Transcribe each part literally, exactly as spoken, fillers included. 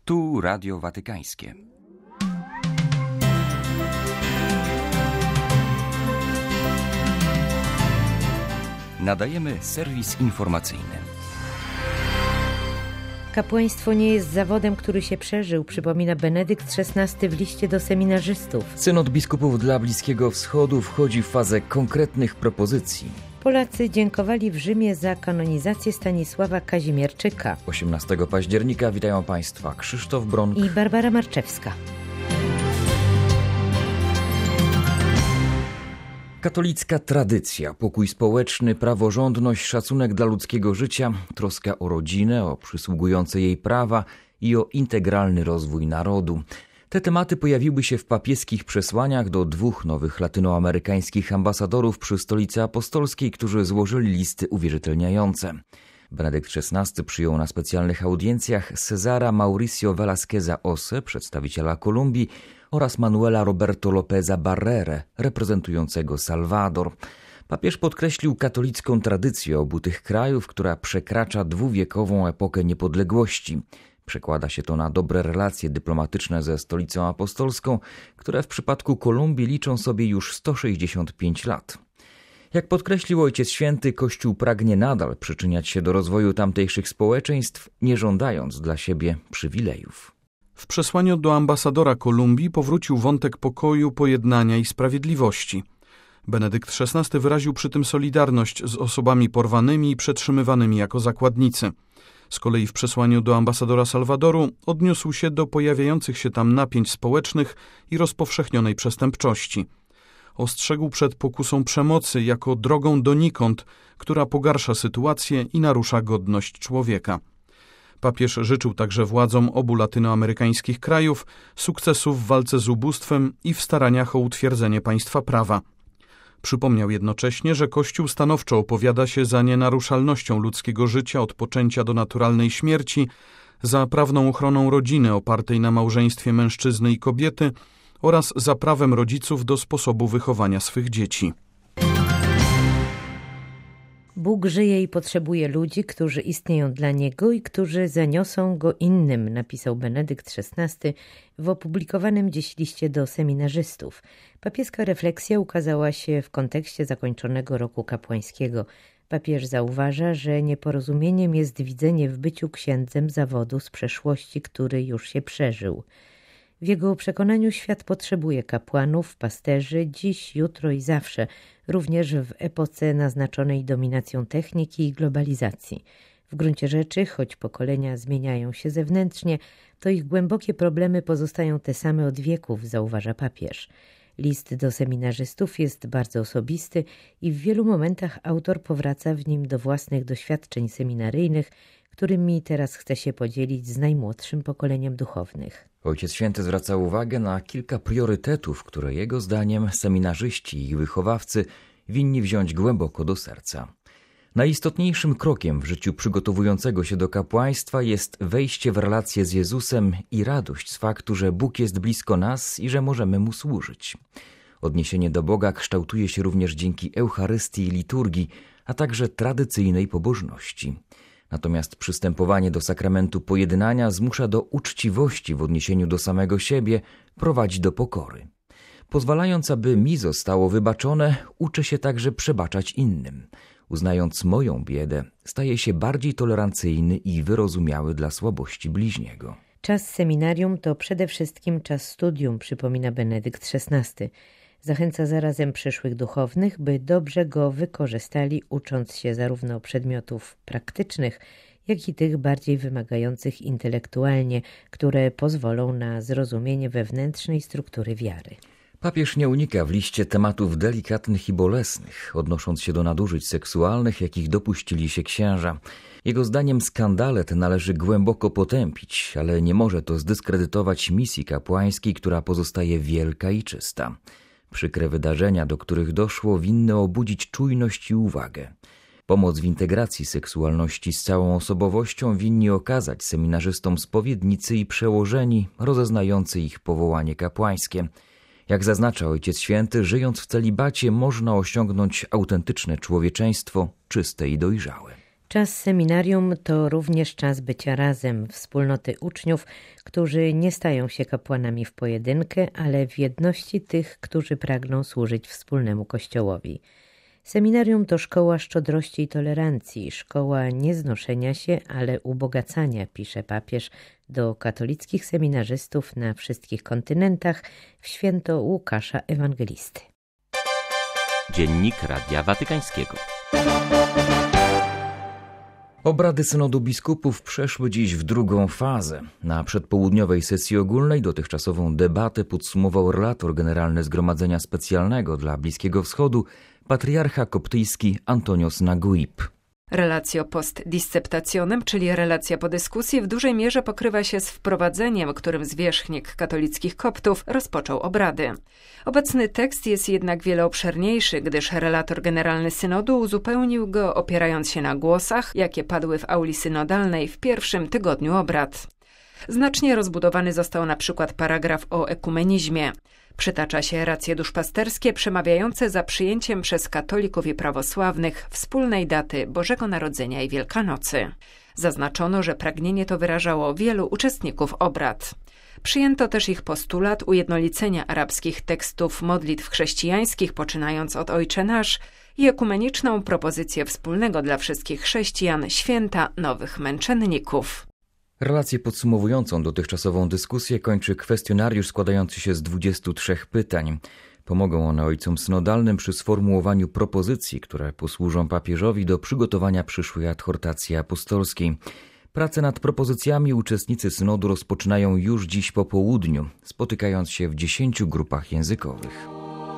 Tu Radio Watykańskie. Nadajemy serwis informacyjny. Kapłaństwo nie jest zawodem, który się przeżył, przypomina Benedykt szesnasty w liście do seminarzystów. Synod biskupów dla Bliskiego Wschodu wchodzi w fazę konkretnych propozycji. Polacy dziękowali w Rzymie za kanonizację Stanisława Kazimierczyka. osiemnastego października witają Państwa Krzysztof Bronk i Barbara Marczewska. Katolicka tradycja, pokój społeczny, praworządność, szacunek dla ludzkiego życia, troska o rodzinę, o przysługujące jej prawa i o integralny rozwój narodu. Te tematy pojawiły się w papieskich przesłaniach do dwóch nowych latynoamerykańskich ambasadorów przy Stolicy Apostolskiej, którzy złożyli listy uwierzytelniające. Benedykt szesnasty przyjął na specjalnych audiencjach Cezara Mauricio Velasqueza Ose, przedstawiciela Kolumbii, oraz Manuela Roberto Lopeza Barrere, reprezentującego Salwador. Papież podkreślił katolicką tradycję obu tych krajów, która przekracza dwuwiekową epokę niepodległości. Przekłada się to na dobre relacje dyplomatyczne ze Stolicą Apostolską, które w przypadku Kolumbii liczą sobie już sto sześćdziesiąt pięć lat. Jak podkreślił Ojciec Święty, Kościół pragnie nadal przyczyniać się do rozwoju tamtejszych społeczeństw, nie żądając dla siebie przywilejów. W przesłaniu do ambasadora Kolumbii powrócił wątek pokoju, pojednania i sprawiedliwości. Benedykt szesnasty wyraził przy tym solidarność z osobami porwanymi i przetrzymywanymi jako zakładnicy. Z kolei w przesłaniu do ambasadora Salwadoru odniósł się do pojawiających się tam napięć społecznych i rozpowszechnionej przestępczości. Ostrzegł przed pokusą przemocy jako drogą donikąd, która pogarsza sytuację i narusza godność człowieka. Papież życzył także władzom obu latynoamerykańskich krajów sukcesów w walce z ubóstwem i w staraniach o utwierdzenie państwa prawa. Przypomniał jednocześnie, że Kościół stanowczo opowiada się za nienaruszalnością ludzkiego życia od poczęcia do naturalnej śmierci, za prawną ochroną rodziny opartej na małżeństwie mężczyzny i kobiety oraz za prawem rodziców do sposobu wychowania swych dzieci. Bóg żyje i potrzebuje ludzi, którzy istnieją dla Niego i którzy zaniosą Go innym, napisał Benedykt szesnasty w opublikowanym dziś liście do seminarzystów. Papieska refleksja ukazała się w kontekście zakończonego roku kapłańskiego. Papież zauważa, że nieporozumieniem jest widzenie w byciu księdzem zawodu z przeszłości, który już się przeżył. W jego przekonaniu świat potrzebuje kapłanów, pasterzy, dziś, jutro i zawsze, również w epoce naznaczonej dominacją techniki i globalizacji. W gruncie rzeczy, choć pokolenia zmieniają się zewnętrznie, to ich głębokie problemy pozostają te same od wieków, zauważa papież. List do seminarzystów jest bardzo osobisty i w wielu momentach autor powraca w nim do własnych doświadczeń seminaryjnych, którymi teraz chce się podzielić z najmłodszym pokoleniem duchownych. Ojciec Święty zwraca uwagę na kilka priorytetów, które jego zdaniem seminarzyści i ich wychowawcy winni wziąć głęboko do serca. Najistotniejszym krokiem w życiu przygotowującego się do kapłaństwa jest wejście w relację z Jezusem i radość z faktu, że Bóg jest blisko nas i że możemy Mu służyć. Odniesienie do Boga kształtuje się również dzięki Eucharystii i liturgii, a także tradycyjnej pobożności. Natomiast przystępowanie do sakramentu pojednania zmusza do uczciwości w odniesieniu do samego siebie, prowadzi do pokory. Pozwalając, aby mi zostało wybaczone, uczę się także przebaczać innym. Uznając moją biedę, staję się bardziej tolerancyjny i wyrozumiały dla słabości bliźniego. Czas seminarium to przede wszystkim czas studium, przypomina Benedykt szesnasty. Zachęca zarazem przyszłych duchownych, by dobrze go wykorzystali, ucząc się zarówno przedmiotów praktycznych, jak i tych bardziej wymagających intelektualnie, które pozwolą na zrozumienie wewnętrznej struktury wiary. Papież nie unika w liście tematów delikatnych i bolesnych, odnosząc się do nadużyć seksualnych, jakich dopuścili się księża. Jego zdaniem skandale te należy głęboko potępić, ale nie może to zdyskredytować misji kapłańskiej, która pozostaje wielka i czysta. Przykre wydarzenia, do których doszło, winny obudzić czujność i uwagę. Pomoc w integracji seksualności z całą osobowością winni okazać seminarzystom spowiednicy i przełożeni, rozeznający ich powołanie kapłańskie. Jak zaznacza Ojciec Święty, żyjąc w celibacie można osiągnąć autentyczne człowieczeństwo, czyste i dojrzałe. Czas seminarium to również czas bycia razem, wspólnoty uczniów, którzy nie stają się kapłanami w pojedynkę, ale w jedności tych, którzy pragną służyć wspólnemu Kościołowi. Seminarium to szkoła szczodrości i tolerancji, szkoła nieznoszenia się, ale ubogacania, pisze papież do katolickich seminarzystów na wszystkich kontynentach w święto Łukasza Ewangelisty. Dziennik Radia Watykańskiego. Obrady Synodu Biskupów przeszły dziś w drugą fazę. Na przedpołudniowej sesji ogólnej dotychczasową debatę podsumował relator generalny Zgromadzenia Specjalnego dla Bliskiego Wschodu, patriarcha koptyjski Antonios Naguib. Relatio post disceptationem, czyli relacja po dyskusji, w dużej mierze pokrywa się z wprowadzeniem, którym zwierzchnik katolickich Koptów rozpoczął obrady. Obecny tekst jest jednak wiele obszerniejszy, gdyż relator generalny synodu uzupełnił go, opierając się na głosach, jakie padły w auli synodalnej w pierwszym tygodniu obrad. Znacznie rozbudowany został na przykład paragraf o ekumenizmie. Przytacza się racje duszpasterskie przemawiające za przyjęciem przez katolików i prawosławnych wspólnej daty Bożego Narodzenia i Wielkanocy. Zaznaczono, że pragnienie to wyrażało wielu uczestników obrad. Przyjęto też ich postulat ujednolicenia arabskich tekstów modlitw chrześcijańskich, poczynając od Ojcze Nasz, i ekumeniczną propozycję wspólnego dla wszystkich chrześcijan święta Nowych Męczenników. Relację podsumowującą dotychczasową dyskusję kończy kwestionariusz składający się z dwudziestu trzech pytań. Pomogą one ojcom synodalnym przy sformułowaniu propozycji, które posłużą papieżowi do przygotowania przyszłej adhortacji apostolskiej. Prace nad propozycjami uczestnicy synodu rozpoczynają już dziś po południu, spotykając się w dziesięciu grupach językowych.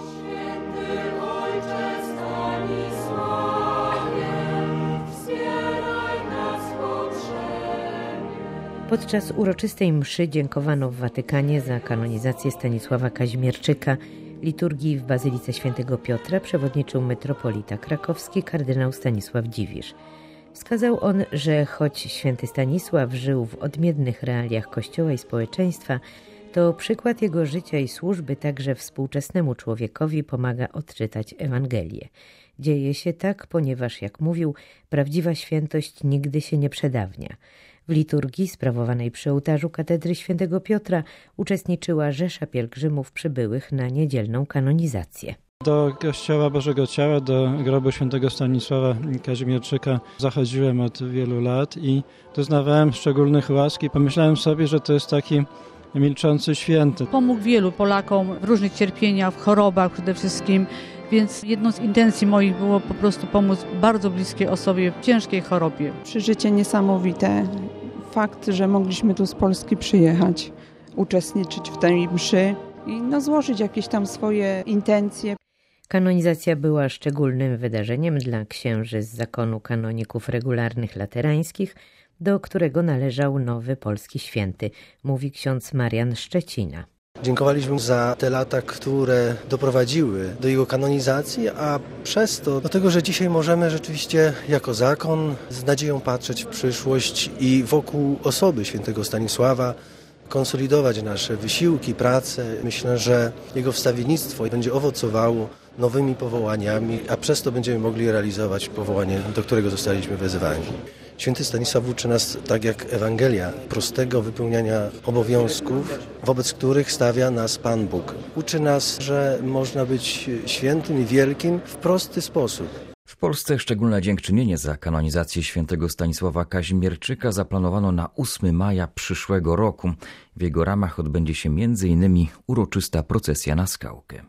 Podczas uroczystej mszy dziękowano w Watykanie za kanonizację Stanisława Kazimierczyka. Liturgii w Bazylice Świętego Piotra przewodniczył metropolita krakowski kardynał Stanisław Dziwisz. Wskazał on, że choć święty Stanisław żył w odmiennych realiach Kościoła i społeczeństwa, to przykład jego życia i służby także współczesnemu człowiekowi pomaga odczytać Ewangelię. Dzieje się tak, ponieważ, jak mówił, prawdziwa świętość nigdy się nie przedawnia. W liturgii sprawowanej przy ołtarzu katedry Świętego Piotra uczestniczyła rzesza pielgrzymów przybyłych na niedzielną kanonizację. Do Kościoła Bożego Ciała, do grobu świętego Stanisława Kazimierczyka zachodziłem od wielu lat i doznawałem szczególnych łask i pomyślałem sobie, że to jest taki milczący święty. Pomógł wielu Polakom w różnych cierpieniach, w chorobach przede wszystkim, więc jedną z intencji moich było po prostu pomóc bardzo bliskiej osobie w ciężkiej chorobie. Przeżycie niesamowite. Fakt, że mogliśmy tu z Polski przyjechać, uczestniczyć w tej mszy i no, złożyć jakieś tam swoje intencje. Kanonizacja była szczególnym wydarzeniem dla księży z zakonu kanoników regularnych laterańskich, do którego należał nowy polski święty, mówi ksiądz Marian Szczecina. Dziękowaliśmy za te lata, które doprowadziły do jego kanonizacji, a przez to do tego, że dzisiaj możemy rzeczywiście jako zakon z nadzieją patrzeć w przyszłość i wokół osoby świętego Stanisława konsolidować nasze wysiłki, pracę. Myślę, że jego wstawiennictwo będzie owocowało nowymi powołaniami, a przez to będziemy mogli realizować powołanie, do którego zostaliśmy wezwani. Święty Stanisław uczy nas, tak jak Ewangelia, prostego wypełniania obowiązków, wobec których stawia nas Pan Bóg. Uczy nas, że można być świętym i wielkim w prosty sposób. W Polsce szczególne dziękczynienie za kanonizację świętego Stanisława Kazimierczyka zaplanowano na ósmego maja przyszłego roku. W jego ramach odbędzie się między innymi uroczysta procesja na Skałkę.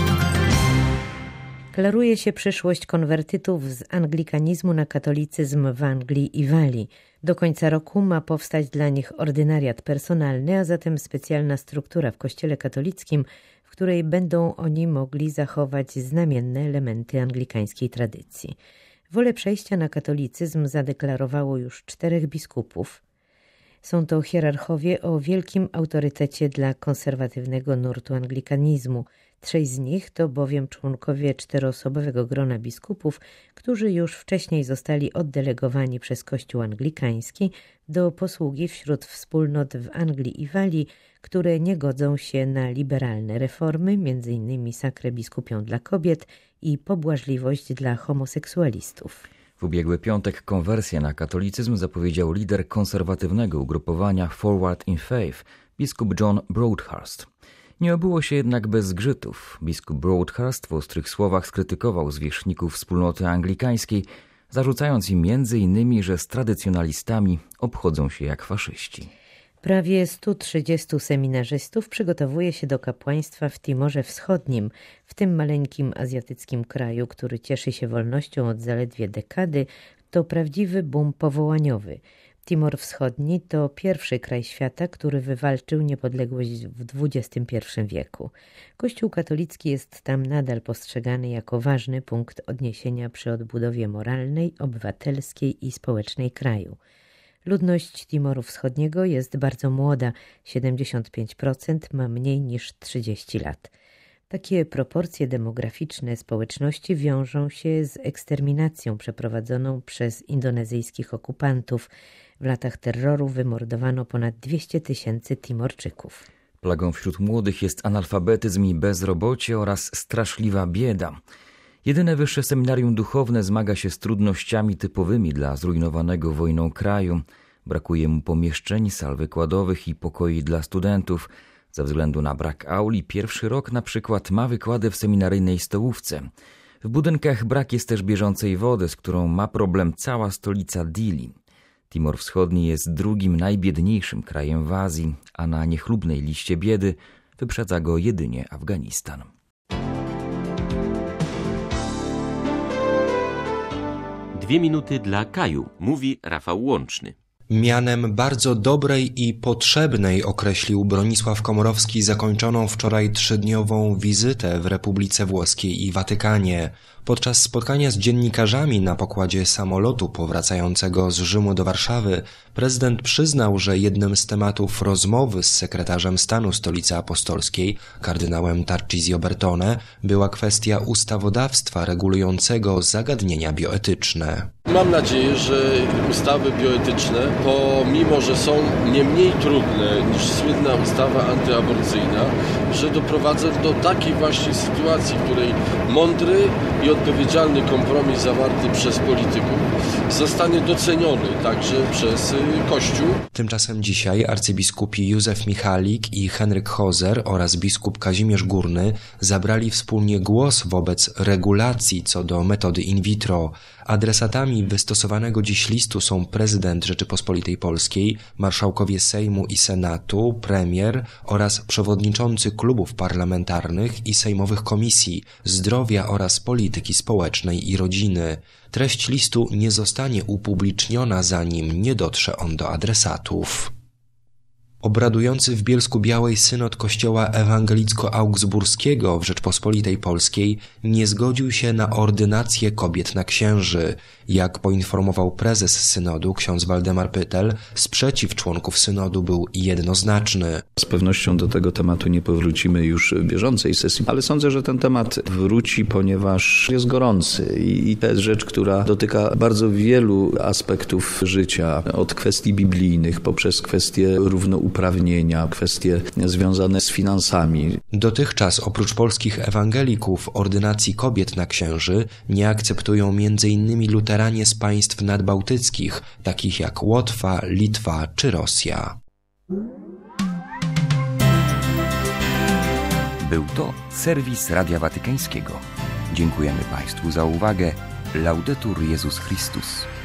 Klaruje się przyszłość konwertytów z anglikanizmu na katolicyzm w Anglii i Walii. Do końca roku ma powstać dla nich ordynariat personalny, a zatem specjalna struktura w Kościele katolickim, w której będą oni mogli zachować znamienne elementy anglikańskiej tradycji. Wolę przejścia na katolicyzm zadeklarowało już czterech biskupów. Są to hierarchowie o wielkim autorytecie dla konserwatywnego nurtu anglikanizmu. Trzej z nich to bowiem członkowie czteroosobowego grona biskupów, którzy już wcześniej zostali oddelegowani przez Kościół anglikański do posługi wśród wspólnot w Anglii i Walii, które nie godzą się na liberalne reformy, między innymi sakrę biskupią dla kobiet i pobłażliwość dla homoseksualistów. W ubiegły piątek konwersję na katolicyzm zapowiedział lider konserwatywnego ugrupowania Forward in Faith, biskup John Broadhurst. Nie obyło się jednak bez zgrzytów. Biskup Broadhurst w ostrych słowach skrytykował zwierzchników wspólnoty anglikańskiej, zarzucając im między innymi, że z tradycjonalistami obchodzą się jak faszyści. Prawie stu trzydziestu seminarzystów przygotowuje się do kapłaństwa w Timorze Wschodnim, w tym maleńkim azjatyckim kraju, który cieszy się wolnością od zaledwie dekady. To prawdziwy boom powołaniowy. Timor Wschodni to pierwszy kraj świata, który wywalczył niepodległość w dwudziestym pierwszym wieku. Kościół katolicki jest tam nadal postrzegany jako ważny punkt odniesienia przy odbudowie moralnej, obywatelskiej i społecznej kraju. Ludność Timoru Wschodniego jest bardzo młoda, siedemdziesiąt pięć procent ma mniej niż trzydzieści lat. Takie proporcje demograficzne społeczności wiążą się z eksterminacją przeprowadzoną przez indonezyjskich okupantów. W latach terroru wymordowano ponad dwieście tysięcy Timorczyków. Plagą wśród młodych jest analfabetyzm i bezrobocie oraz straszliwa bieda. Jedyne wyższe seminarium duchowne zmaga się z trudnościami typowymi dla zrujnowanego wojną kraju. Brakuje mu pomieszczeń, sal wykładowych i pokoi dla studentów. Ze względu na brak auli pierwszy rok na przykład ma wykłady w seminaryjnej stołówce. W budynkach brak jest też bieżącej wody, z którą ma problem cała stolica Dili. Timor Wschodni jest drugim najbiedniejszym krajem w Azji, a na niechlubnej liście biedy wyprzedza go jedynie Afganistan. Dwie minuty dla Kaju, mówi Rafał Łączny. Mianem bardzo dobrej i potrzebnej określił Bronisław Komorowski zakończoną wczoraj trzydniową wizytę w Republice Włoskiej i Watykanie. Podczas spotkania z dziennikarzami na pokładzie samolotu powracającego z Rzymu do Warszawy prezydent przyznał, że jednym z tematów rozmowy z sekretarzem stanu Stolicy Apostolskiej, kardynałem Tarcisio Bertone, była kwestia ustawodawstwa regulującego zagadnienia bioetyczne. Mam nadzieję, że ustawy bioetyczne, pomimo że są nie mniej trudne niż słynna ustawa antyaborcyjna, że doprowadzą do takiej właśnie sytuacji, w której mądry i odpowiedzialny kompromis zawarty przez polityków zostanie doceniony także przez Kościół. Tymczasem dzisiaj arcybiskupi Józef Michalik i Henryk Hozer oraz biskup Kazimierz Górny zabrali wspólnie głos wobec regulacji co do metody in vitro. Adresatami wystosowanego dziś listu są prezydent Rzeczypospolitej Polskiej, marszałkowie Sejmu i Senatu, premier oraz przewodniczący klubów parlamentarnych i sejmowych komisji zdrowia oraz polityki społecznej i rodziny. Treść listu nie zostanie upubliczniona, zanim nie dotrze on do adresatów. Obradujący w Bielsku-Białej synod Kościoła Ewangelicko-Augsburskiego w Rzeczpospolitej Polskiej nie zgodził się na ordynację kobiet na księży. Jak poinformował prezes synodu ksiądz Waldemar Pytel, sprzeciw członków synodu był jednoznaczny. Z pewnością do tego tematu nie powrócimy już w bieżącej sesji, ale sądzę, że ten temat wróci, ponieważ jest gorący i to jest rzecz, która dotyka bardzo wielu aspektów życia, od kwestii biblijnych poprzez kwestie równouprawnienia, kwestie związane z finansami. Dotychczas oprócz polskich ewangelików ordynacji kobiet na księży nie akceptują między innymi luteranie z państw nadbałtyckich, takich jak Łotwa, Litwa czy Rosja. Był to serwis Radia Watykańskiego. Dziękujemy Państwu za uwagę. Laudetur Jezus Chrystus.